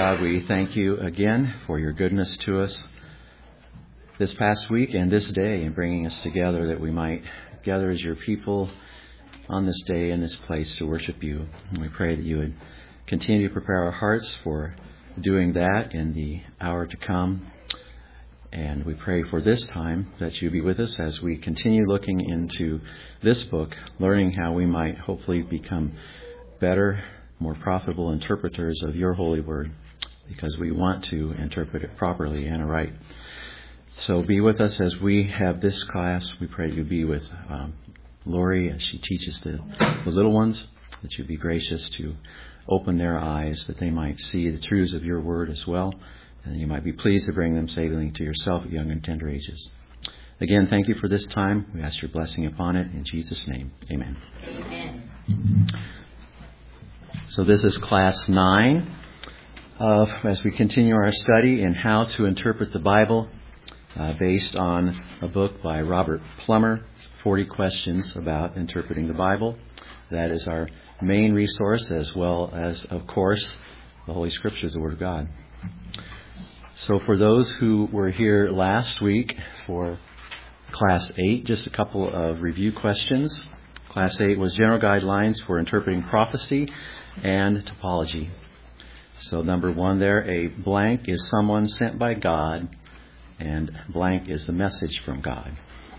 God, we thank you again for your goodness to us this past week and this day in bringing us together that we might gather as your people on this day in this place to worship you. And we pray that you would continue to prepare our hearts for doing that in the hour to come. And we pray for this time that you be with us as we continue looking into this book, learning how we might hopefully become better, more profitable interpreters of your holy word, because we want to interpret it properly and aright. So be with us as we have this class. We pray you be with Lori as she teaches the little ones, that you be gracious to open their eyes, that they might see the truths of your word as well, and you might be pleased to bring them savingly to yourself at young and tender ages. Again, thank you for this time. We ask your blessing upon it. In Jesus' name, amen. Amen. So this is class 9 as we continue our study in how to interpret the Bible based on a book by Robert Plummer, 40 Questions About Interpreting the Bible. That is our main resource, as well as, of course, the Holy Scriptures, the Word of God. So for those who were here last week for Class 8, just a couple of review questions. Class 8 was general guidelines for interpreting prophecy and topology. So number 1 there, a blank is someone sent by God, and blank is the message from God.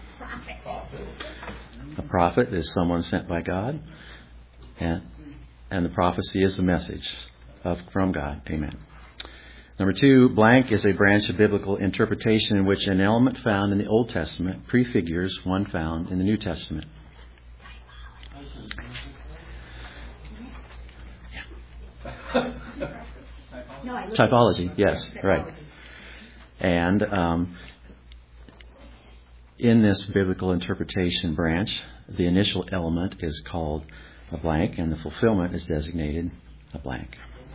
A prophet is someone sent by God, and the prophecy is the message from God. Amen. Number 2, blank is a branch of biblical interpretation in which an element found in the Old Testament prefigures one found in the New Testament. Typology, yes, right. And in this biblical interpretation branch, the initial element is called a blank, and the fulfillment is designated a blank.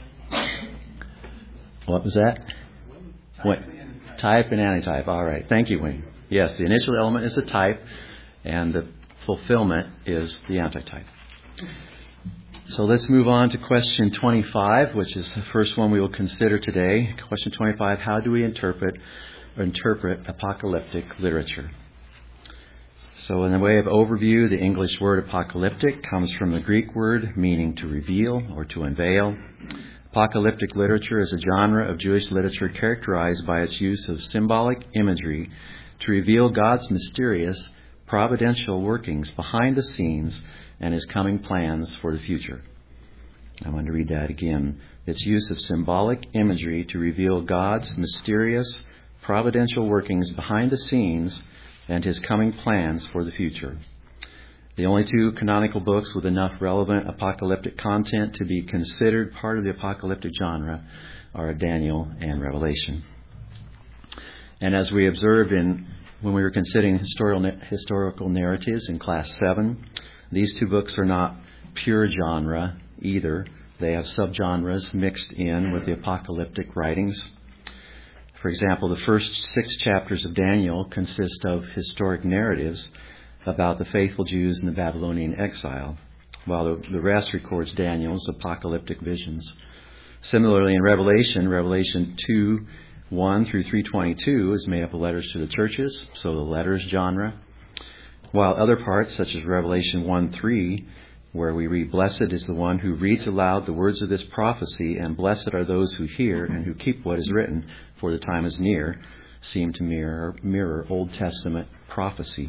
What was that? What? Type and antitype. All right. Thank you, Wayne. Yes, the initial element is the type, and the fulfillment is the antitype. So let's move on to question 25, which is the first one we will consider today. Question 25, how do we interpret apocalyptic literature? So in the way of overview, the English word apocalyptic comes from the Greek word meaning to reveal or to unveil. Apocalyptic literature is a genre of Jewish literature characterized by its use of symbolic imagery to reveal God's mysterious, providential workings behind the scenes and His coming plans for the future. I want to read that again. Its use of symbolic imagery to reveal God's mysterious, providential workings behind the scenes and His coming plans for the future. The only 2 canonical books with enough relevant apocalyptic content to be considered part of the apocalyptic genre are Daniel and Revelation. And as we observed when we were considering historical narratives in Class 7, these 2 books are not pure genre either. They have subgenres mixed in with the apocalyptic writings. For example, the first 6 chapters of Daniel consist of historic narratives about the faithful Jews in the Babylonian exile, while the rest records Daniel's apocalyptic visions. Similarly, in Revelation 2:1 through 3:22 is made up of letters to the churches, so the letters genre, while other parts, such as Revelation 1:3, where we read, "Blessed is the one who reads aloud the words of this prophecy, and blessed are those who hear and who keep what is written, for the time is near," seem to mirror Old Testament prophecy.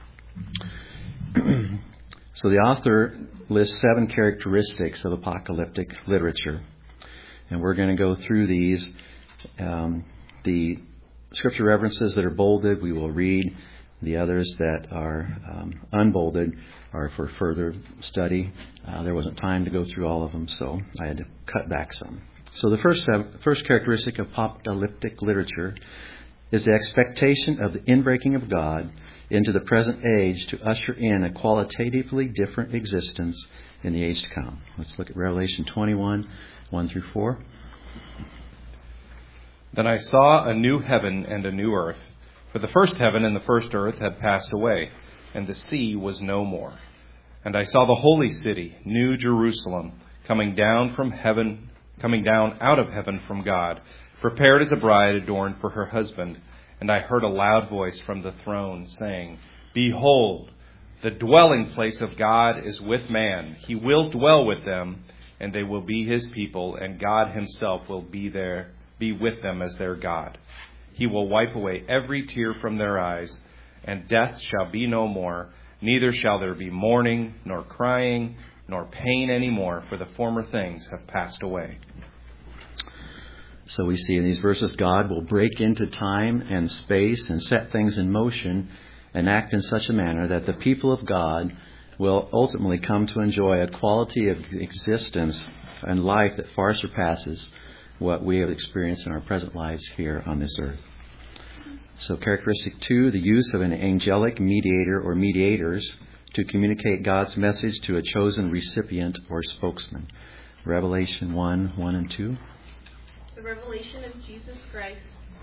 So the author lists 7 characteristics of apocalyptic literature, and we're going to go through these. The scripture references that are bolded we will read. The others that are unbolded are for further study. There wasn't time to go through all of them, so I had to cut back some. So the first characteristic of apocalyptic literature is the expectation of the inbreaking of God into the present age to usher in a qualitatively different existence in the age to come. Let's look at Revelation 21, 1 through 4. Then I saw a new heaven and a new earth, for the first heaven and the first earth had passed away, and the sea was no more. And I saw the holy city, New Jerusalem, coming down from heaven coming down out of heaven from God, prepared as a bride adorned for her husband. And I heard a loud voice from the throne saying, Behold, the dwelling place of God is with man. He will dwell with them, and they will be his people, and God himself will be with them as their God. He will wipe away every tear from their eyes, and death shall be no more. Neither shall there be mourning, nor crying, nor pain any more, for the former things have passed away. So we see in these verses, God will break into time and space and set things in motion and act in such a manner that the people of God will ultimately come to enjoy a quality of existence and life that far surpasses what we have experienced in our present lives here on this earth. So characteristic 2, the use of an angelic mediator or mediators to communicate God's message to a chosen recipient or spokesman. Revelation 1, 1 and 2. The revelation of Jesus Christ.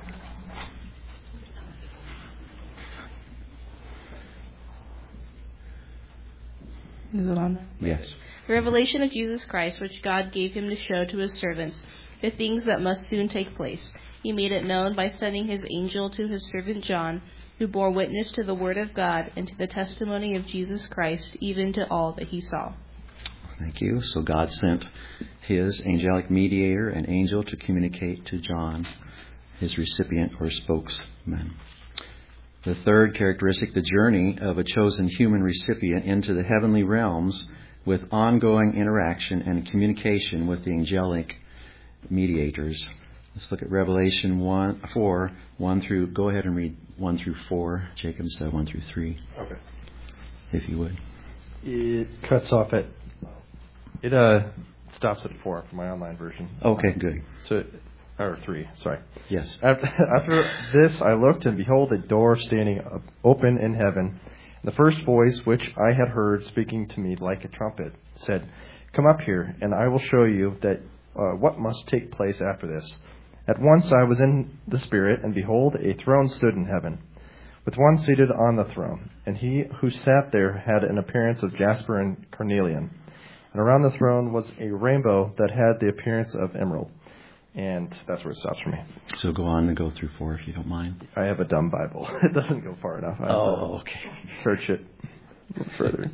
Is it on? Yes. The revelation of Jesus Christ, which God gave him to show to his servants the things that must soon take place. He made it known by sending his angel to his servant John, who bore witness to the word of God and to the testimony of Jesus Christ, even to all that he saw. Thank you. So God sent his angelic mediator, an angel, to communicate to John, his recipient or spokesman. The third characteristic, the journey of a chosen human recipient into the heavenly realms with ongoing interaction and communication with the angelic mediators. Let's look at Revelation 4, 1 through, go ahead and read 1 through 4, Jacob, instead of 1 through 3. Okay. If you would. It cuts off at, it stops at 4 for my online version. Okay, good. So, or 3, sorry. Yes. After this I looked, and behold, a door standing open in heaven. And the first voice which I had heard speaking to me like a trumpet said, Come up here, and I will show you that what must take place after this. At once I was in the Spirit, and behold, a throne stood in heaven, with one seated on the throne. And he who sat there had an appearance of jasper and carnelian. And around the throne was a rainbow that had the appearance of emerald. And that's where it stops for me. So go on and go through 4 if you don't mind. I have a dumb Bible. It doesn't go far enough. I have to okay. search it a little further.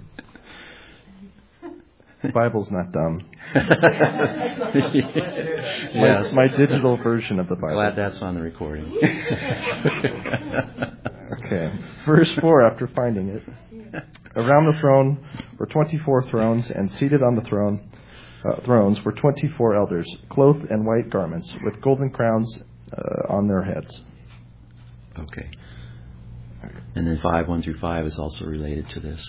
The Bible's not dumb. Yes. My digital version of the Bible. Glad that's on the recording. Okay. Verse 4, after finding it. Around the throne were 24 thrones, and seated on the thrones were 24 elders, clothed in white garments, with golden crowns on their heads. Okay. And then 5, 1 through 5 is also related to this.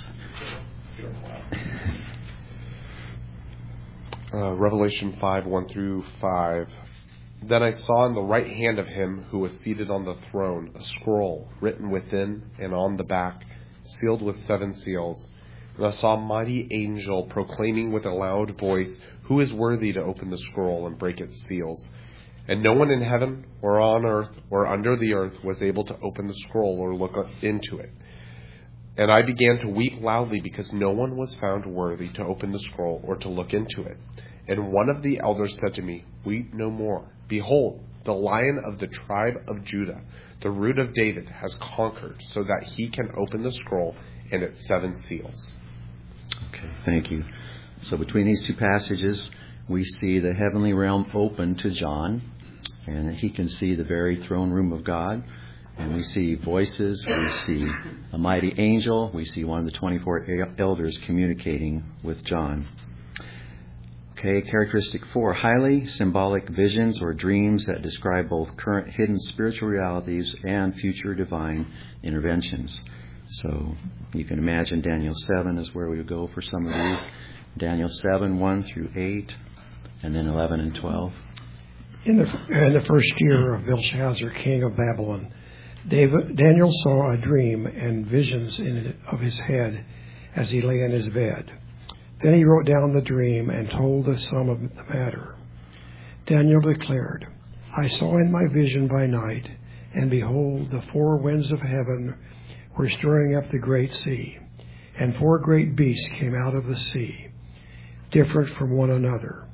Revelation 5, 1 through 5. Then I saw in the right hand of him who was seated on the throne a scroll written within and on the back, sealed with 7 seals. And I saw a mighty angel proclaiming with a loud voice, Who is worthy to open the scroll and break its seals? And no one in heaven or on earth or under the earth was able to open the scroll or look into it. And I began to weep loudly because no one was found worthy to open the scroll or to look into it. And one of the elders said to me, Weep no more. Behold, the Lion of the tribe of Judah, the Root of David, has conquered so that he can open the scroll and its 7 seals. Okay, thank you. So between these 2 passages, we see the heavenly realm open to John, and he can see the very throne room of God. And we see voices, we see a mighty angel, we see one of the 24 elders communicating with John. Okay, characteristic 4, highly symbolic visions or dreams that describe both current hidden spiritual realities and future divine interventions. So you can imagine Daniel 7 is where we would go for some of these. Daniel 7, 1 through 8, and then 11 and 12. In the first year of Belshazzar, king of Babylon, Daniel saw a dream and visions of his head as he lay in his bed. Then he wrote down the dream and told the sum of the matter. Daniel declared, I saw in my vision by night, and behold, the 4 winds of heaven were stirring up the great sea, and 4 great beasts came out of the sea, different from one another.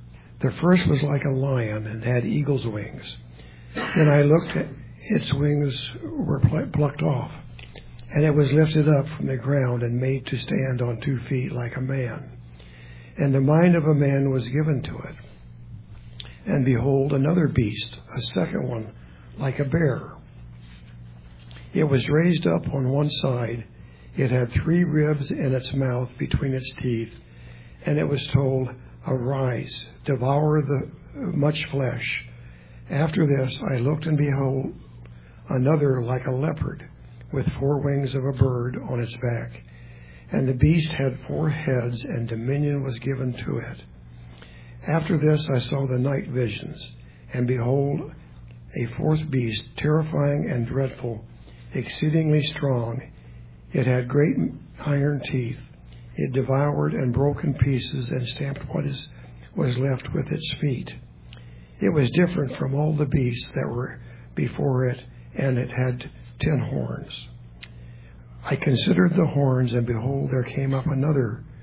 The first was like a lion and had eagle's wings. Then I looked, at its wings were plucked off, and it was lifted up from the ground and made to stand on 2 feet like a man. And the mind of a man was given to it. And behold, another beast, a second one, like a bear. It was raised up on one side. It had 3 ribs in its mouth between its teeth. And it was told, Arise, devour the much flesh. After this I looked, and behold, another like a leopard, with 4 wings of a bird on its back. And the beast had 4 heads, and dominion was given to it. After this I saw the night visions, and behold, a 4th beast, terrifying and dreadful, exceedingly strong. It had great iron teeth. It devoured and broke in pieces and stamped what was left with its feet. It was different from all the beasts that were before it, and it had 10 horns. I considered the horns, and behold, there came up among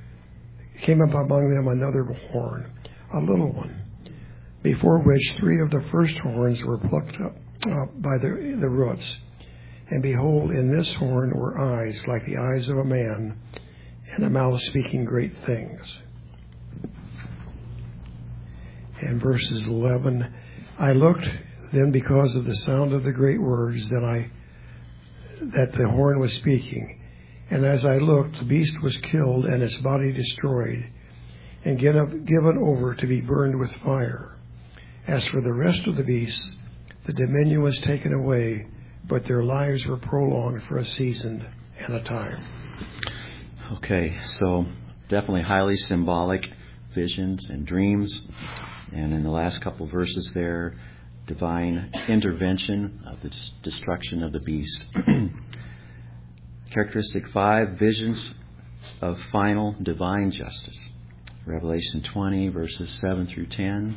them another horn, a little one, before which 3 of the first horns were plucked up by the roots. And behold, in this horn were eyes like the eyes of a man, and a mouth speaking great things. And verses 11, I looked then because of the sound of the great words that the horn was speaking. And as I looked, the beast was killed and its body destroyed and given over to be burned with fire. As for the rest of the beasts, the dominion was taken away, but their lives were prolonged for a season and a time. Okay, so definitely highly symbolic visions and dreams. And in the last couple verses there, divine intervention of the destruction of the beast. Characteristic 5, visions of final divine justice. Revelation 20, verses 7 through 10.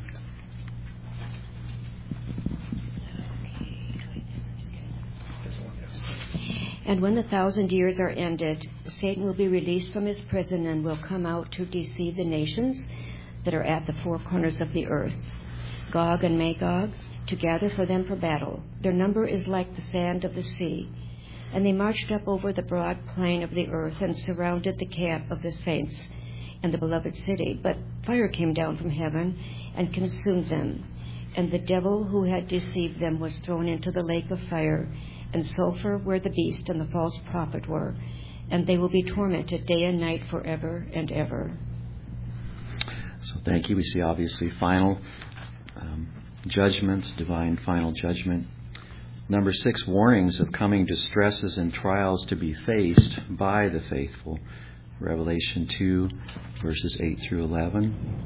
And when the 1,000 years are ended, Satan will be released from his prison and will come out to deceive the nations that are at the 4 corners of the earth, Gog and Magog, to gather for them for battle. Their number is like the sand of the sea. And they marched up over the broad plain of the earth and surrounded the camp of the saints and the beloved city. But fire came down from heaven and consumed them. And the devil who had deceived them was thrown into the lake of fire and sulfur, where the beast and the false prophet were. And they will be tormented day and night forever and ever. So thank you. We see obviously final judgment, divine final judgment. Number 6, warnings of coming distresses and trials to be faced by the faithful. Revelation 2, verses 8 through 11.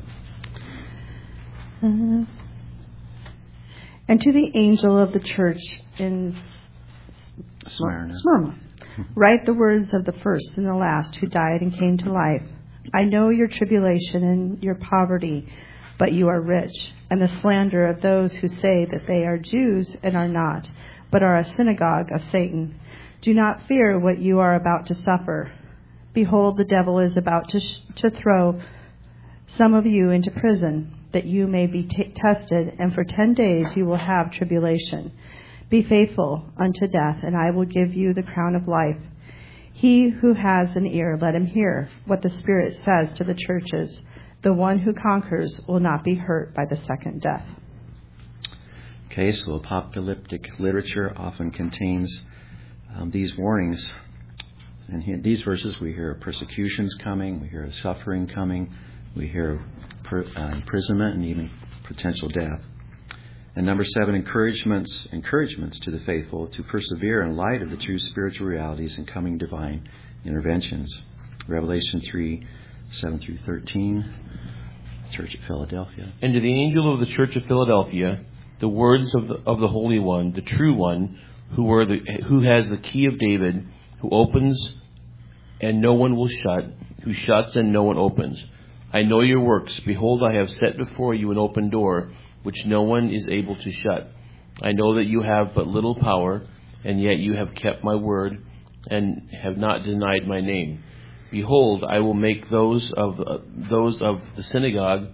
And to the angel of the church in Smyrna. Write the words of the first and the last who died and came to life. I know your tribulation and your poverty, but you are rich, and the slander of those who say that they are Jews and are not, but are a synagogue of Satan. Do not fear what you are about to suffer. Behold, the devil is about to throw some of you into prison, that you may be tested, and for 10 days you will have tribulation. Be faithful unto death, and I will give you the crown of life. He who has an ear, let him hear what the Spirit says to the churches. The one who conquers will not be hurt by the second death. Okay, so apocalyptic literature often contains these warnings. And in these verses we hear of persecutions coming, we hear of suffering coming, we hear of imprisonment and even potential death. And number 7, encouragements to the faithful to persevere in light of the true spiritual realities and coming divine interventions. Revelation 3, 7 through 13, Church at Philadelphia. And to the angel of the Church of Philadelphia, the words of the Holy One, the true One, who has the key of David, who opens and no one will shut, who shuts and no one opens. I know your works. Behold, I have set before you an open door, which no one is able to shut. I know that you have but little power, and yet you have kept my word and have not denied my name. Behold, I will make those of the synagogue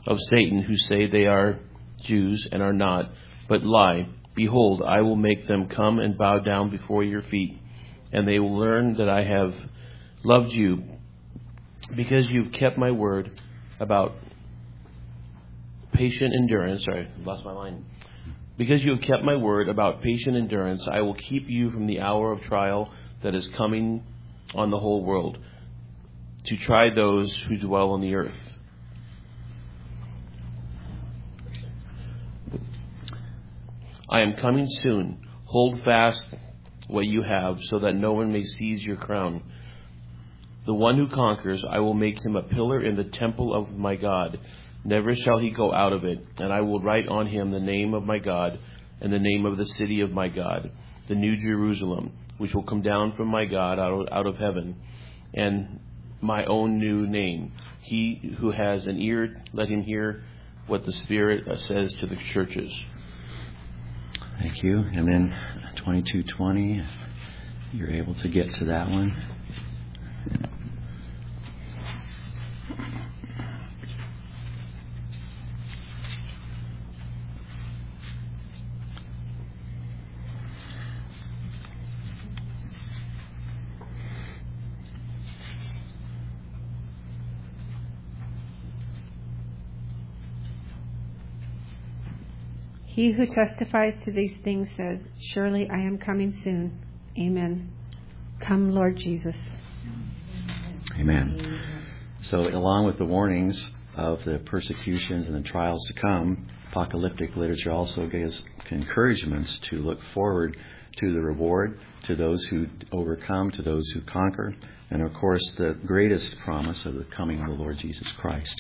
of Satan who say they are Jews and are not, but lie. Behold, I will make them come and bow down before your feet, and they will learn that I have loved you, because you've kept my word about patient endurance. Sorry, lost my line. Because you have kept my word about patient endurance, I will keep you from the hour of trial that is coming on the whole world, to try those who dwell on the earth. I am coming soon. Hold fast what you have, so that no one may seize your crown. The one who conquers, I will make him a pillar in the temple of my God. Never shall he go out of it. And I will write on him the name of my God and the name of the city of my God, the New Jerusalem, which will come down from my God out of heaven, and my own new name. He who has an ear, let him hear what the Spirit says to the churches. Thank you. And then 22:20, if you're able to get to that one. He who testifies to these things says, surely I am coming soon. Amen. Come, Lord Jesus. Amen. So along with the warnings of the persecutions and the trials to come, apocalyptic literature also gives encouragements to look forward to the reward, to those who overcome, to those who conquer, and of course the greatest promise of the coming of the Lord Jesus Christ.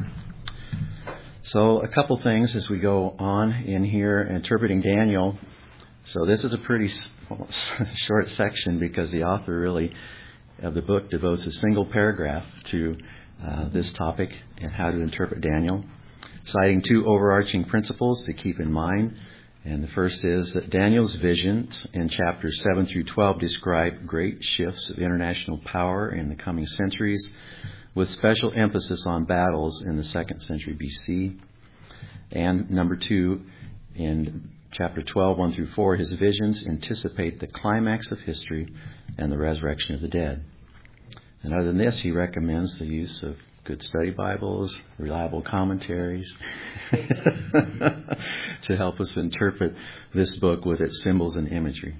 So a couple things as we go on in here, interpreting Daniel. So this is a pretty short section because the author really of the book devotes a single paragraph to this topic and how to interpret Daniel, citing two overarching principles to keep in mind. And the first is that Daniel's visions in chapters 7 through 12 describe great shifts of international power in the coming centuries, with special emphasis on battles in the 2nd century BC. And number 2, in chapter 12, 1 through 4, his visions anticipate the climax of history and the resurrection of the dead. And other than this, he recommends the use of good study Bibles, reliable commentaries, to help us interpret this book with its symbols and imagery.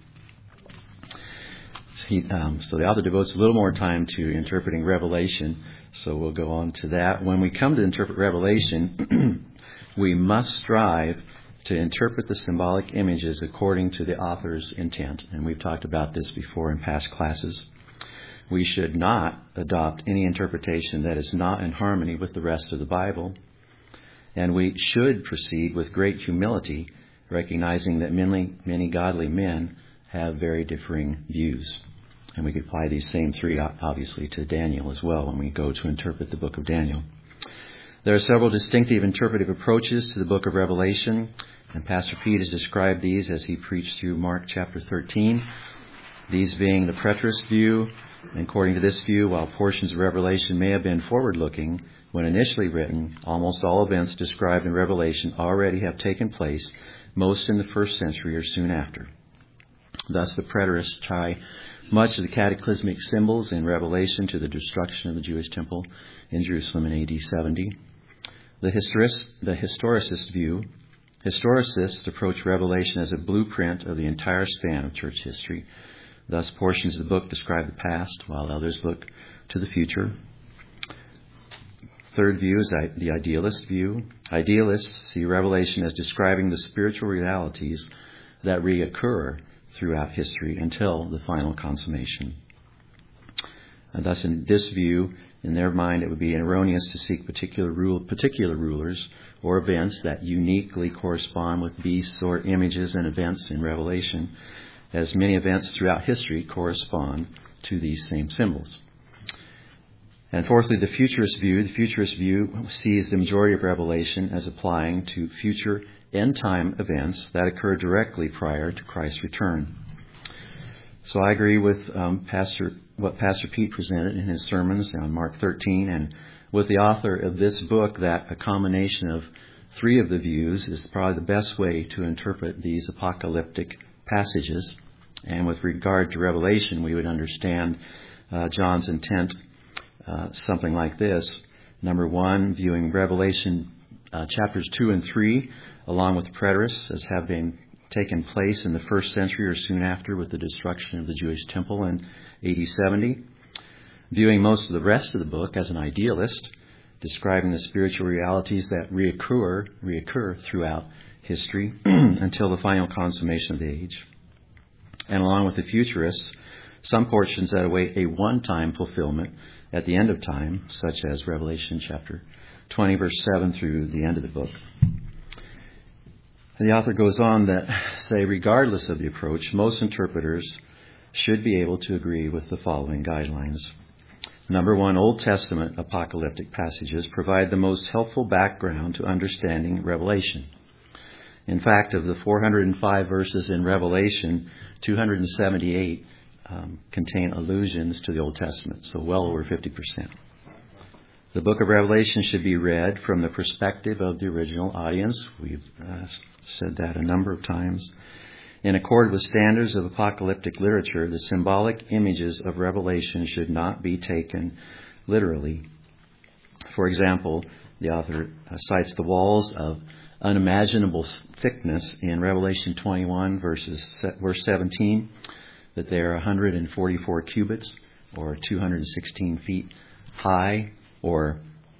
So the author devotes a little more time to interpreting Revelation, so we'll go on to that. When we come to interpret Revelation, we must strive to interpret the symbolic images according to the author's intent. And we've talked about this before in past classes. We should not adopt any interpretation that is not in harmony with the rest of the Bible. And we should proceed with great humility, recognizing that many godly men have very differing views. And we could apply these same three, obviously, to Daniel as well when we go to interpret the book of Daniel. There are several distinctive interpretive approaches to the book of Revelation, and Pastor Pete has described these as he preached through Mark chapter 13. These being the preterist view. And according to this view, while portions of Revelation may have been forward-looking when initially written, almost all events described in Revelation already have taken place, most in the 1st century or soon after. Thus, the preterists tie much of the cataclysmic symbols in Revelation to the destruction of the Jewish temple in Jerusalem in AD 70. The historicist view, historicists approach Revelation as a blueprint of the entire span of church history. Thus, portions of the book describe the past, while others look to the future. Third view is the idealist view. Idealists see Revelation as describing the spiritual realities that reoccur throughout history until the final consummation. And thus, in this view, in their mind, it would be erroneous to seek particular rulers or events that uniquely correspond with beasts or images and events in Revelation, as many events throughout history correspond to these same symbols. And fourthly, the futurist view sees the majority of Revelation as applying to future end-time events that occur directly prior to Christ's return. So I agree with what Pastor Pete presented in his sermons on Mark 13 and with the author of this book that a combination of three of the views is probably the best way to interpret these apocalyptic passages. And with regard to Revelation, we would understand John's intent something like this. Number one, viewing Revelation chapters 2 and 3, along with preterists, as have been taken place in the first century or soon after with the destruction of the Jewish temple in AD 70. Viewing most of the rest of the book as an idealist, describing the spiritual realities that reoccur throughout history until the final consummation of the age. And along with the futurists, some portions that await a one-time fulfillment at the end of time, such as Revelation chapter 20, verse 7 through the end of the book. And the author goes on that say, regardless of the approach, most interpreters should be able to agree with the following guidelines. Number one, Old Testament apocalyptic passages provide the most helpful background to understanding Revelation. In fact, of the 405 verses in Revelation, 278 contain allusions to the Old Testament, so well over 50%. The book of Revelation should be read from the perspective of the original audience. We've said that a number of times. In accord with standards of apocalyptic literature, the symbolic images of Revelation should not be taken literally. For example, the author cites the walls of unimaginable thickness in Revelation 21, verse 17, that they are 144 cubits, or 216 feet high, or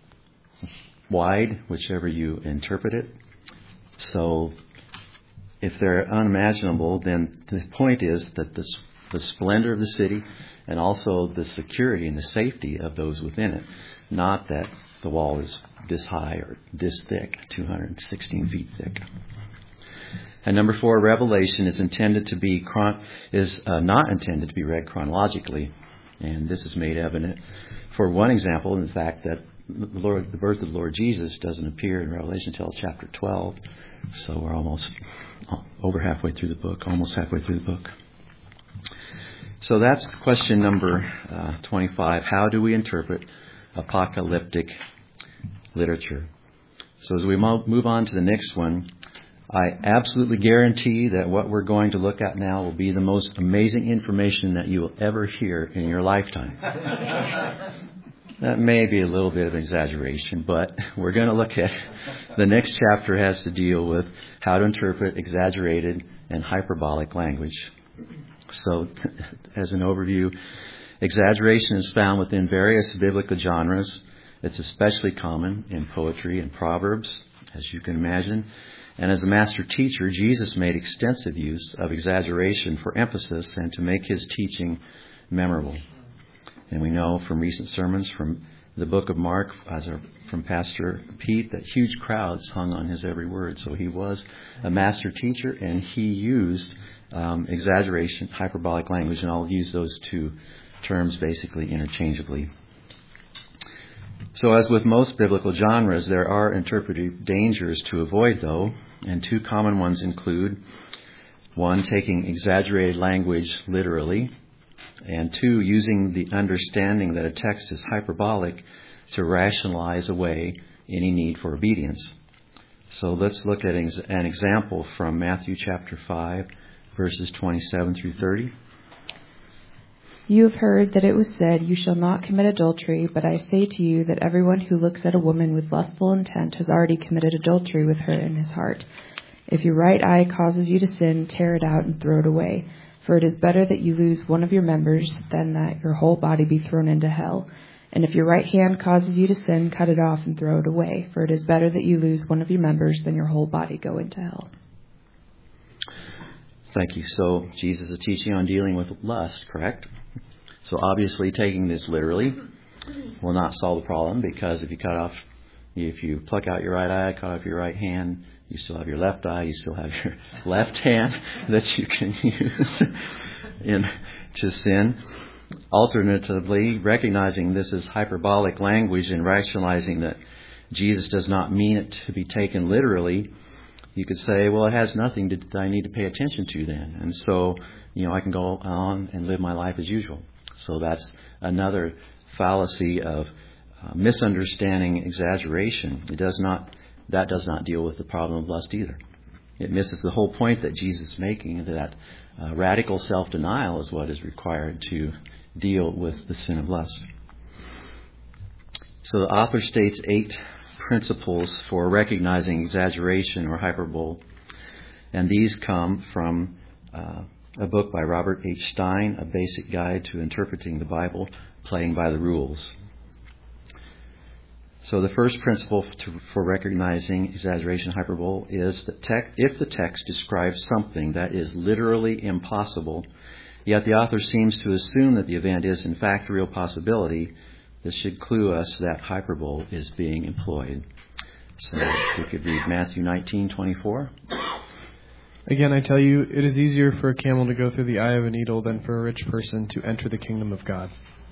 wide, whichever you interpret it. So, if they're unimaginable, then the point is that the splendor of the city and also the security and the safety of those within it, not that the wall is this high or this thick, 216 feet thick. And number four, Revelation is not intended to be read chronologically, and this is made evident for one example in the fact that the birth of the Lord Jesus doesn't appear in Revelation until chapter 12, so we're almost halfway through the book. So that's question number 25. How do we interpret apocalyptic literature? So as we move on to the next one, I absolutely guarantee that what we're going to look at now will be the most amazing information that you will ever hear in your lifetime. That may be a little bit of an exaggeration, but we're going to look at the next chapter has to deal with how to interpret exaggerated and hyperbolic language. So, as an overview, exaggeration is found within various biblical genres. It's especially common in poetry and proverbs, as you can imagine. And as a master teacher, Jesus made extensive use of exaggeration for emphasis and to make his teaching memorable. And we know from recent sermons from the book of Mark, from Pastor Pete, that huge crowds hung on his every word. So he was a master teacher, and he used exaggeration, hyperbolic language, and I'll use those two terms basically interchangeably. So as with most biblical genres, there are interpretive dangers to avoid, though, and two common ones include, one, taking exaggerated language literally, and two, using the understanding that a text is hyperbolic to rationalize away any need for obedience. So let's look at an example from Matthew chapter 5, verses 27 through 30. You have heard that it was said, you shall not commit adultery, but I say to you that everyone who looks at a woman with lustful intent has already committed adultery with her in his heart. If your right eye causes you to sin, tear it out and throw it away. For it is better that you lose one of your members than that your whole body be thrown into hell. And if your right hand causes you to sin, cut it off and throw it away. For it is better that you lose one of your members than your whole body go into hell. Thank you. So Jesus is teaching on dealing with lust, correct? So obviously taking this literally will not solve the problem, because if you pluck out your right eye, cut off your right hand, you still have your left eye, you still have your left hand that you can use to sin. Alternatively, recognizing this is hyperbolic language and rationalizing that Jesus does not mean it to be taken literally, you could say, well, it has nothing that I need to pay attention to then. And so, I can go on and live my life as usual. So that's another fallacy of misunderstanding, exaggeration, that does not deal with the problem of lust either. It misses the whole point that Jesus is making, that radical self-denial is what is required to deal with the sin of lust. So the author states 8 principles for recognizing exaggeration or hyperbole, and these come from a book by Robert H. Stein, A Basic Guide to Interpreting the Bible, Playing by the Rules. So the first principle for recognizing exaggeration, hyperbole, is that if the text describes something that is literally impossible, yet the author seems to assume that the event is in fact a real possibility, this should clue us that hyperbole is being employed. So if we could read Matthew 19:24. Again, I tell you, it is easier for a camel to go through the eye of a needle than for a rich person to enter the kingdom of God.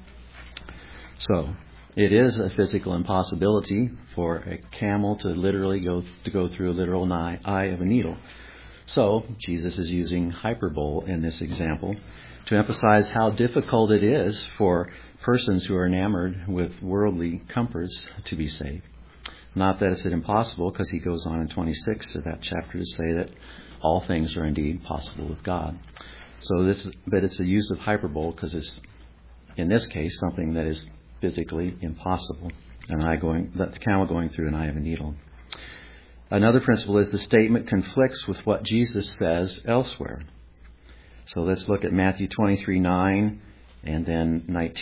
So it is a physical impossibility for a camel to literally go through a literal eye of a needle. So Jesus is using hyperbole in this example to emphasize how difficult it is for persons who are enamored with worldly comforts to be saved. Not that it's impossible, because he goes on in 26 of that chapter to say that all things are indeed possible with God. But it's a use of hyperbole because it's, in this case, something that is physically impossible. The camel going through an eye of a needle. Another principle is the statement conflicts with what Jesus says elsewhere. So let's look at Matthew 23:9 and then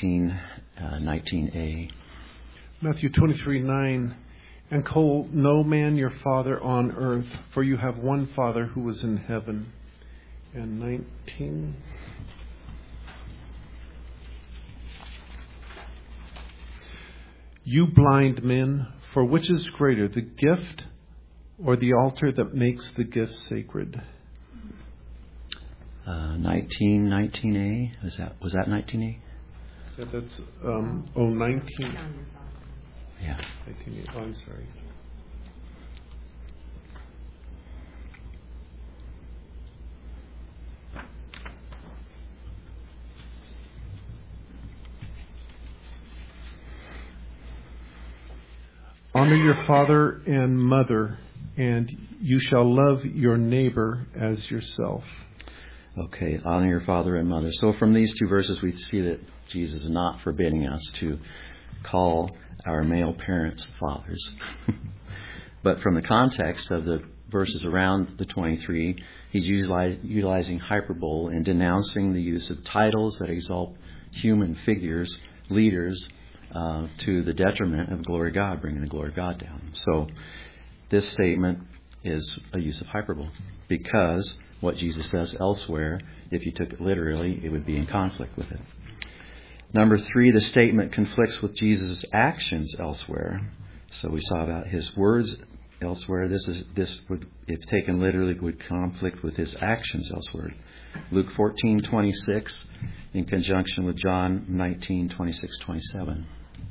19a. Matthew 23:9. And call no man your father on earth, for you have one Father who is in heaven. And 19. You blind men, for which is greater, the gift or the altar that makes the gift sacred? 19a. Was that 19a? Yeah, that's 19. Yeah. Oh, I'm sorry. Honor your father and mother, and you shall love your neighbor as yourself. Okay, honor your father and mother. So from these 2 verses, we see that Jesus is not forbidding us to call our male parents fathers. But from the context of the verses around the 23, he's utilizing hyperbole and denouncing the use of titles that exalt human figures, leaders, to the detriment of glory of God, bringing the glory of God down. So this statement is a use of hyperbole, because what Jesus says elsewhere, if you took it literally, it would be in conflict with it. Number 3, the statement conflicts with Jesus' actions elsewhere. So we saw about his words elsewhere. This would, if taken literally, would conflict with his actions elsewhere. Luke 14:26 in conjunction with John 19:26-27.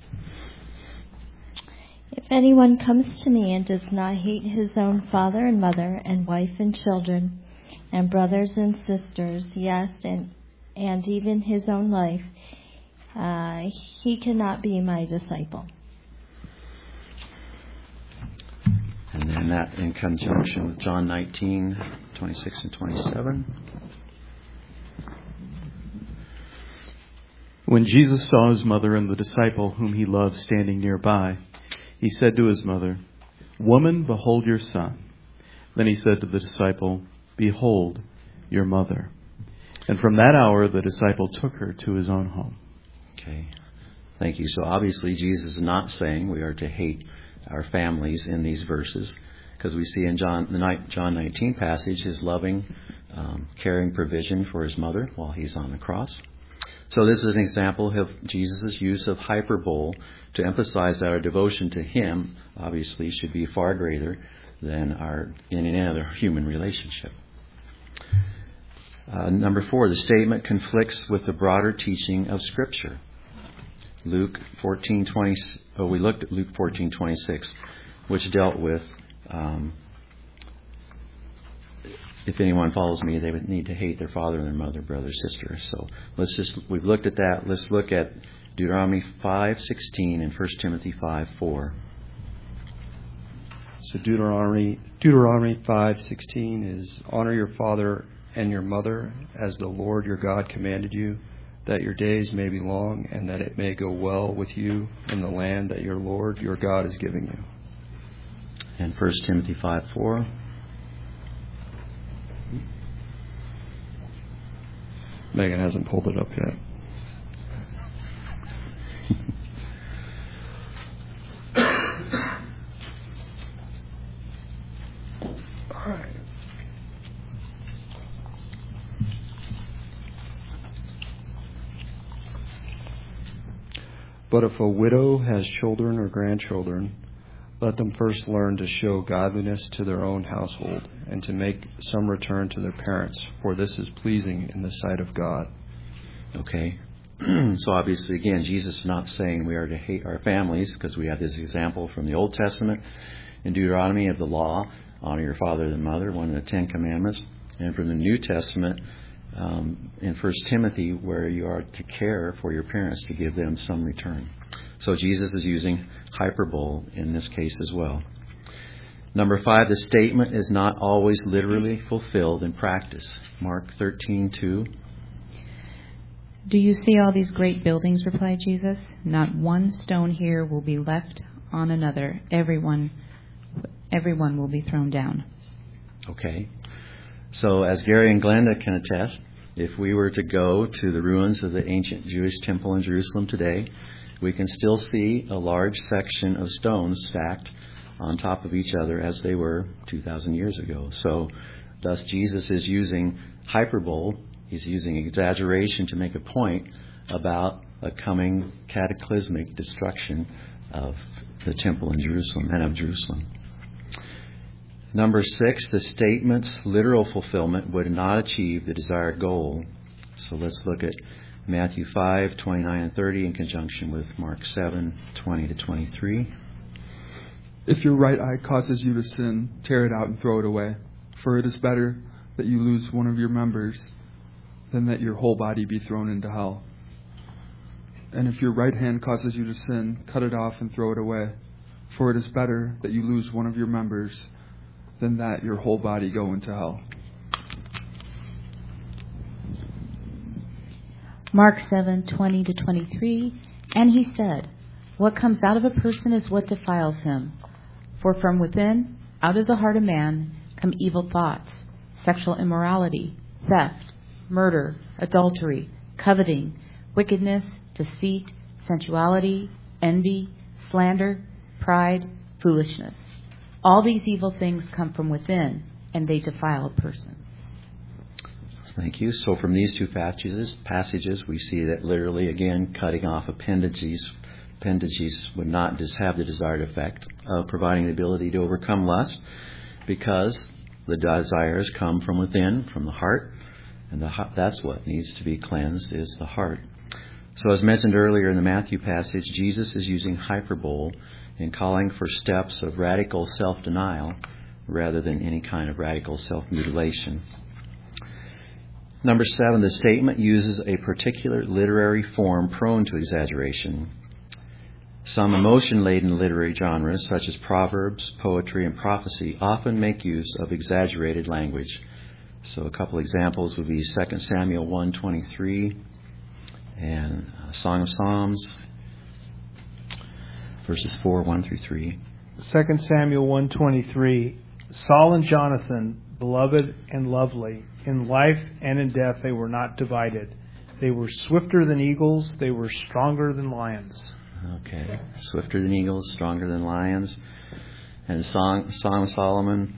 If anyone comes to me and does not hate his own father and mother and wife and children and brothers and sisters, yes, and even his own life, he cannot be my disciple. And then that in conjunction with John 19:26-27. When Jesus saw his mother and the disciple whom he loved standing nearby, he said to his mother, "Woman, behold your son." Then he said to the disciple, "Behold your mother." And from that hour the disciple took her to his own home. Okay. Thank you. So obviously Jesus is not saying we are to hate our families in these verses, because we see in the John 19 passage his loving, caring provision for his mother while he's on the cross. So this is an example of Jesus' use of hyperbole to emphasize that our devotion to him obviously should be far greater than in any other human relationship. Number 4, the statement conflicts with the broader teaching of Scripture. Luke 14:20. We looked at Luke 14:26, which dealt with if anyone follows me, they would need to hate their father and their mother, brother, sister. So we've looked at that. Let's look at Deuteronomy 5:16 and 1 Timothy 5:4. So Deuteronomy 5:16 is, honor your father and your mother as the Lord your God commanded you, that your days may be long and that it may go well with you in the land that your Lord your God is giving you. And 1 Timothy 5:4. Megan hasn't pulled it up yet. All right. But if a widow has children or grandchildren, let them first learn to show godliness to their own household and to make some return to their parents, for this is pleasing in the sight of God. Okay. So obviously, again, Jesus is not saying we are to hate our families, because we have this example from the Old Testament in Deuteronomy of the law, honor your father and mother, one of the 10 Commandments, and from the New Testament in 1 Timothy, where you are to care for your parents, to give them some return. So Jesus is using hyperbole in this case as well. Number 5, the statement is not always literally fulfilled in practice. Mark 13:2. Do you see all these great buildings, replied Jesus? Not one stone here will be left on another. Everyone will be thrown down. Okay. So as Gary and Glenda can attest, if we were to go to the ruins of the ancient Jewish temple in Jerusalem today, we can still see a large section of stones stacked on top of each other as they were 2,000 years ago. So thus Jesus is using hyperbole. He's using exaggeration to make a point about a coming cataclysmic destruction of the temple in Jerusalem and of Jerusalem. Number 6, the statement's literal fulfillment would not achieve the desired goal. So let's look at Matthew 5:29 and 30 in conjunction with Mark 7:20 to 23. If your right eye causes you to sin, tear it out and throw it away. For it is better that you lose one of your members than that your whole body be thrown into hell. And if your right hand causes you to sin, cut it off and throw it away. For it is better that you lose one of your members than that your whole body go into hell. Mark 7:20 to 23. And he said, what comes out of a person is what defiles him. For from within, out of the heart of man, come evil thoughts, sexual immorality, theft, murder, adultery, coveting, wickedness, deceit, sensuality, envy, slander, pride, foolishness. All these evil things come from within, and they defile a person. Thank you. So from these two passages, we see that literally, again, cutting off appendages would not just have the desired effect of providing the ability to overcome lust, because the desires come from within, from the heart, and that's what needs to be cleansed, is the heart. So as mentioned earlier in the Matthew passage, Jesus is using hyperbole in calling for steps of radical self-denial rather than any kind of radical self-mutilation. Number 7, the statement uses a particular literary form prone to exaggeration. Some emotion-laden literary genres, such as proverbs, poetry, and prophecy, often make use of exaggerated language. So a couple examples would be 2 Samuel 1:23 and Song of Psalms, verses 4:1 through 3. 2 Samuel 1:23, Saul and Jonathan, beloved and lovely, in life and in death they were not divided. They were swifter than eagles, they were stronger than lions. Okay, swifter than eagles, stronger than lions. And Song of Solomon.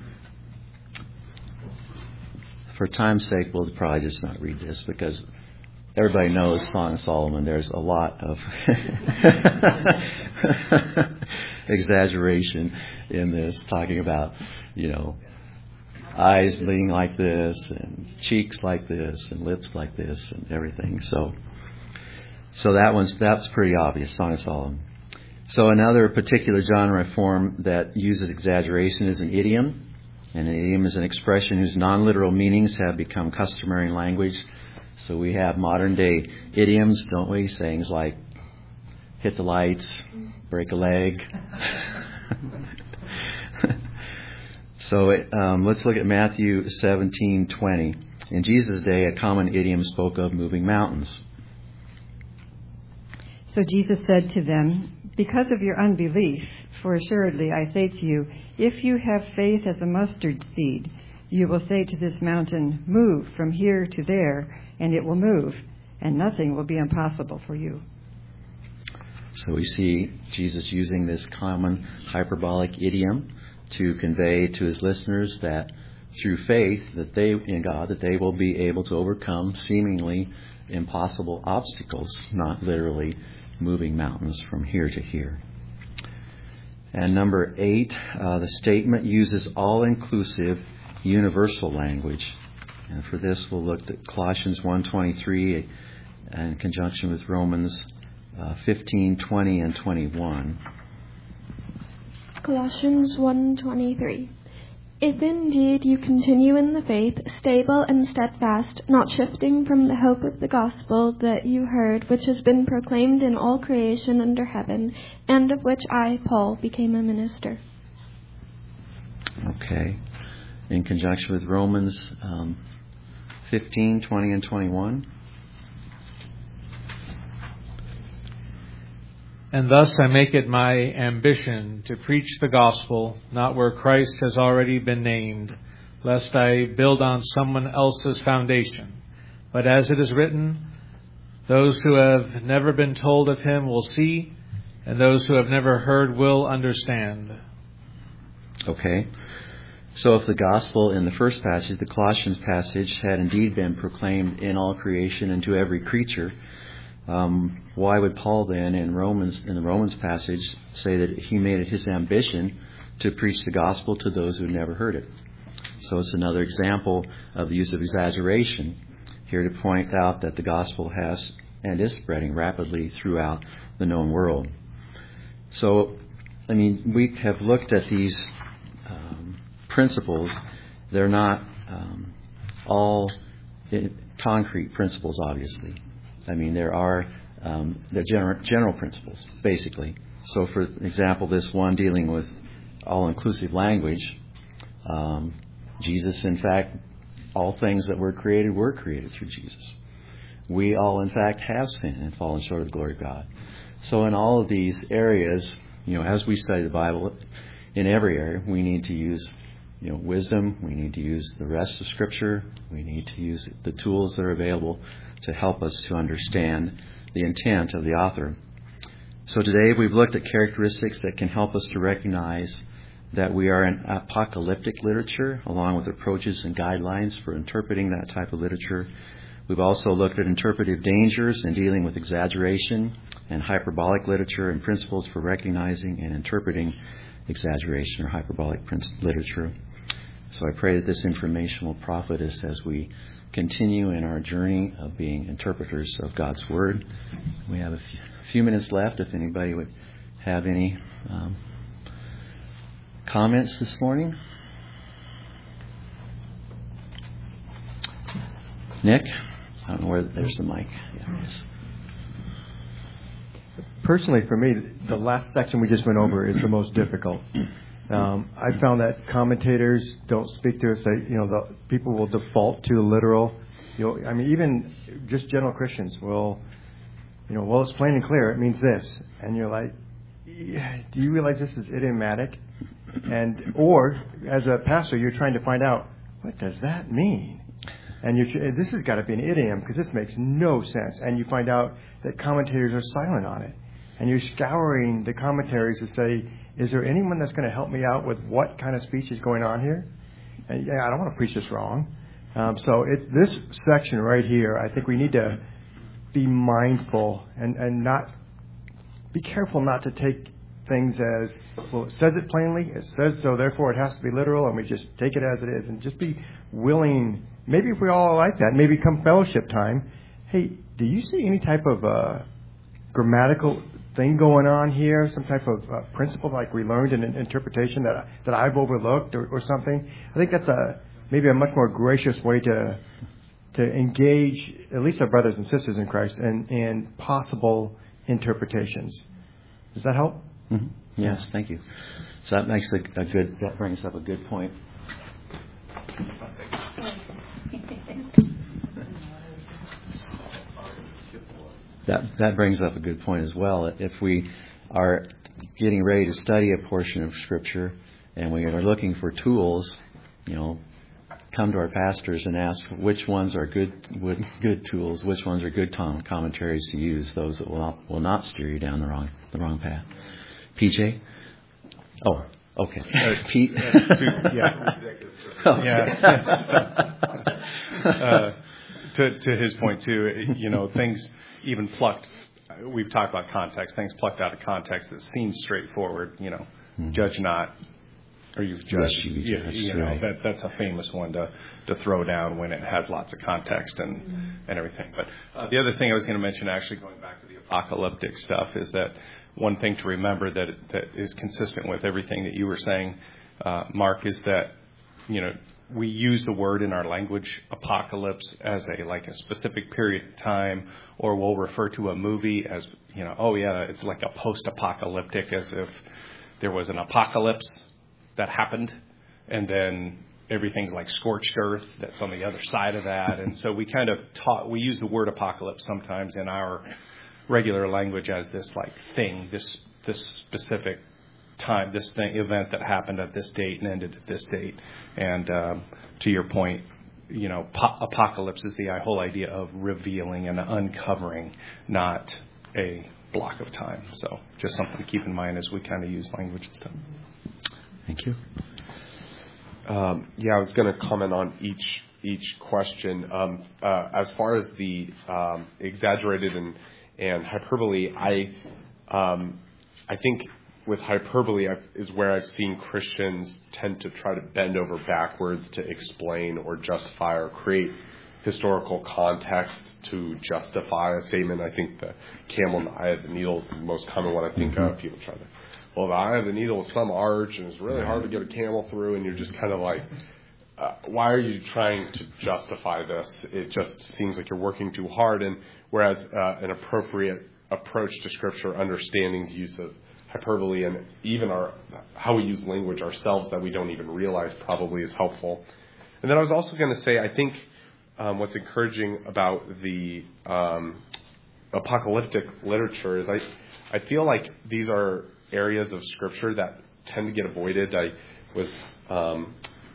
For time's sake, we'll probably just not read this, because everybody knows Song of Solomon. There's a lot of exaggeration in this, talking about, eyes being like this, and cheeks like this, and lips like this, and everything. So that's pretty obvious, Song of Solomon. So another particular genre form that uses exaggeration is an idiom. And an idiom is an expression whose non-literal meanings have become customary in language. So we have modern day idioms, don't we? Sayings like, hit the lights, break a leg. So let's look at Matthew 17:20. In Jesus' day, a common idiom spoke of moving mountains. So Jesus said to them, because of your unbelief, for assuredly I say to you, if you have faith as a mustard seed, you will say to this mountain, move from here to there, and it will move, and nothing will be impossible for you. So we see Jesus using this common hyperbolic idiom to convey to his listeners that through faith that they in God that they will be able to overcome seemingly impossible obstacles, not literally moving mountains from here to here. And number 8, the statement uses all-inclusive universal language. And for this we'll look at Colossians 1:23 in conjunction with Romans 15:20 and 21. Colossians 1:23. If indeed you continue in the faith, stable and steadfast, not shifting from the hope of the gospel that you heard, which has been proclaimed in all creation under heaven, and of which I, Paul, became a minister. Okay. In conjunction with Romans 15:20 and 21. And thus I make it my ambition to preach the gospel, not where Christ has already been named, lest I build on someone else's foundation. But as it is written, those who have never been told of him will see, and those who have never heard will understand. Okay. So if the gospel in the first passage, the Colossians passage, had indeed been proclaimed in all creation and to every creature, why would Paul then in the Romans passage say that he made it his ambition to preach the gospel to those who never heard it? So it's another example of the use of exaggeration here to point out that the gospel has and is spreading rapidly throughout the known world. So, I mean, we have looked at these principles. They're not all concrete principles, obviously. I mean, there are the general principles, basically. So, for example, this one dealing with all-inclusive language, Jesus, in fact, all things that were created through Jesus. We all, in fact, have sinned and fallen short of the glory of God. So in all of these areas, as we study the Bible, in every area, we need to use wisdom. We need to use the rest of Scripture. We need to use the tools that are available to help us to understand the intent of the author. So today we've looked at characteristics that can help us to recognize that we are in apocalyptic literature, along with approaches and guidelines for interpreting that type of literature. We've also looked at interpretive dangers in dealing with exaggeration and hyperbolic literature and principles for recognizing and interpreting exaggeration or hyperbolic literature. So I pray that this information will profit us as we continue in our journey of being interpreters of God's Word. We have a few minutes left if anybody would have any comments this morning. Nick? I don't know where, there's the mic. Yeah, yes. Personally, for me, the last section we just went over is the most difficult. I found that commentators don't speak to us. The people will default to literal. Even just general Christians will, it's plain and clear. It means this, and you're like, do you realize this is idiomatic? Or as a pastor, you're trying to find out what does that mean, and this has got to be an idiom because this makes no sense. And you find out that commentators are silent on it, and you're scouring the commentaries to say, is there anyone that's going to help me out with what kind of speech is going on here? And I don't want to preach this wrong. So this section right here, I think we need to be mindful and not be careful not to take things as, well, it says it plainly, it says so, therefore it has to be literal, and we just take it as it is, and just be willing. Maybe if we all like that, maybe come fellowship time, hey, do you see any type of grammatical thing going on here, some type of principle like we learned in an interpretation that I've overlooked or something? I think that's maybe a much more gracious way to engage at least our brothers and sisters in Christ in possible interpretations. Does that help? Mm-hmm. Yes, thank you. So that makes that brings up a good point. That brings up a good point as well. If we are getting ready to study a portion of Scripture and we are looking for tools, come to our pastors and ask which ones are good tools, which ones are good commentaries to use, those that will not steer you down the wrong path. PJ? Oh, okay. Pete? To his point too, things even plucked. We've talked about context. Things plucked out of context that seem straightforward. Judge not, or you've judged. That's a famous one to throw down when it has lots of context and everything. But the other thing I was going to mention, actually going back to the apocalyptic stuff, is that one thing to remember that is consistent with everything that you were saying, Mark, is that we use the word in our language, apocalypse, as a specific period of time, or we'll refer to a movie as, it's like a post-apocalyptic, as if there was an apocalypse that happened, and then everything's like scorched earth that's on the other side of that. And so we kind of we use the word apocalypse sometimes in our regular language as this thing, this specific time, this event that happened at this date and ended at this date. And to your point, apocalypse is the whole idea of revealing and uncovering, not a block of time. So just something to keep in mind as we kind of use language and stuff. Thank you. I was going to comment on each question. As far as the exaggerated and hyperbole, I think with hyperbole is where I've seen Christians tend to try to bend over backwards to explain or justify or create historical context to justify a statement. I think the camel in the eye of the needle is the most common one I think of. People try to, the eye of the needle is some arch and it's really hard to get a camel through, and you're just kind of like, why are you trying to justify this? It just seems like you're working too hard. And whereas an appropriate approach to Scripture, understanding the use of hyperbole and even how we use language ourselves that we don't even realize probably is helpful. And then I was also going to say, I think what's encouraging about the apocalyptic literature is I feel like these are areas of Scripture that tend to get avoided. I was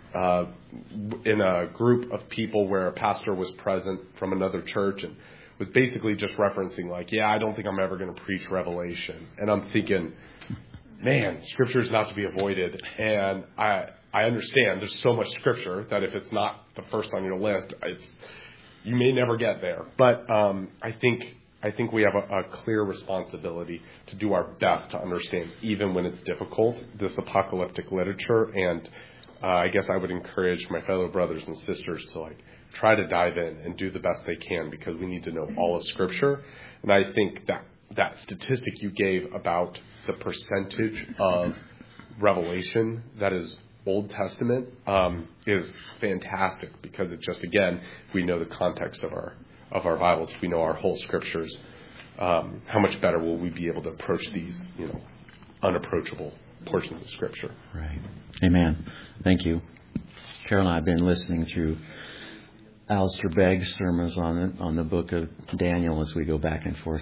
in a group of people where a pastor was present from another church and was basically just referencing I don't think I'm ever going to preach Revelation. And I'm thinking, man, Scripture is not to be avoided. And I understand there's so much Scripture that if it's not the first on your list, you may never get there. But I think we have a clear responsibility to do our best to understand, even when it's difficult, this apocalyptic literature. And I guess I would encourage my fellow brothers and sisters to try to dive in and do the best they can, because we need to know all of Scripture. And I think that statistic you gave about the percentage of Revelation that is Old Testament is fantastic, because it just, again, if we know the context of our Bibles, if we know our whole Scriptures, how much better will we be able to approach these unapproachable portions of Scripture. Right. Amen. Thank you. Carol and I have been listening through Alistair Begg's sermons on the book of Daniel as we go back and forth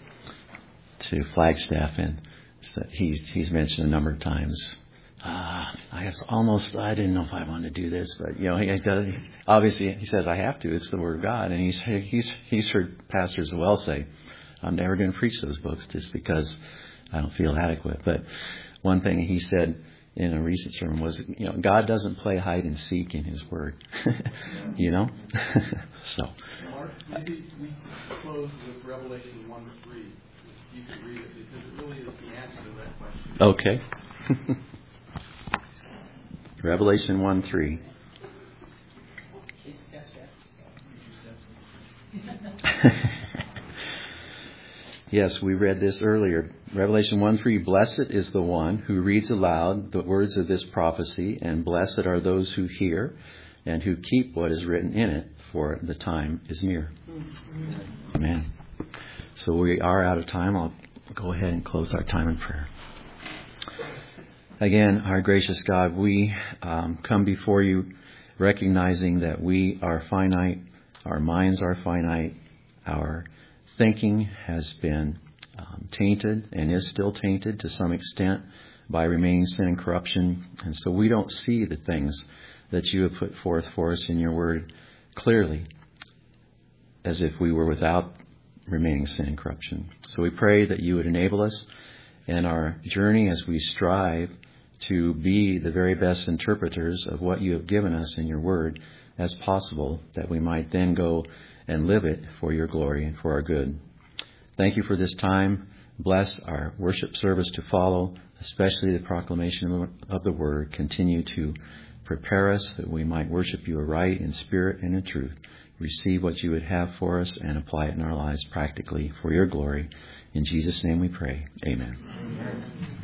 to Flagstaff, and he's mentioned a number of times. I didn't know if I wanted to do this, but obviously he says I have to. It's the Word of God, and he's heard pastors as well say, I'm never going to preach those books just because I don't feel adequate. But one thing he said in a recent sermon was, God doesn't play hide and seek in His Word. So. Mark, maybe we close with Revelation 1:3. You can read it, because it really is the answer to that question. Okay. Revelation 1:3. Yes, we read this earlier. Revelation 1:3, blessed is the one who reads aloud the words of this prophecy, and blessed are those who hear and who keep what is written in it, for the time is near. Amen. So we are out of time. I'll go ahead and close our time in prayer. Again, our gracious God, we come before you recognizing that we are finite, our minds are finite, our thinking has been tainted and is still tainted to some extent by remaining sin and corruption. And so we don't see the things that you have put forth for us in your word clearly, as if we were without remaining sin and corruption. So we pray that you would enable us in our journey as we strive to be the very best interpreters of what you have given us in your word as possible, that we might then go and live it for your glory and for our good. Thank you for this time. Bless our worship service to follow, especially the proclamation of the word. Continue to prepare us that we might worship you aright in spirit and in truth. Receive what you would have for us and apply it in our lives practically for your glory. In Jesus' name we pray. Amen.